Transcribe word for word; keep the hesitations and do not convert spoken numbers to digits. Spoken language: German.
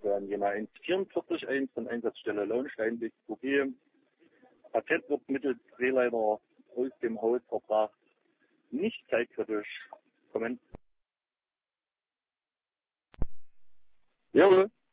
an Jena eins vier vier eins von Einsatzstelle Launsteinweg zwei B. Patient wird mittels Drehleiter aus dem Haus verbracht. Nicht zeitkritisch. Kommen. Jawohl.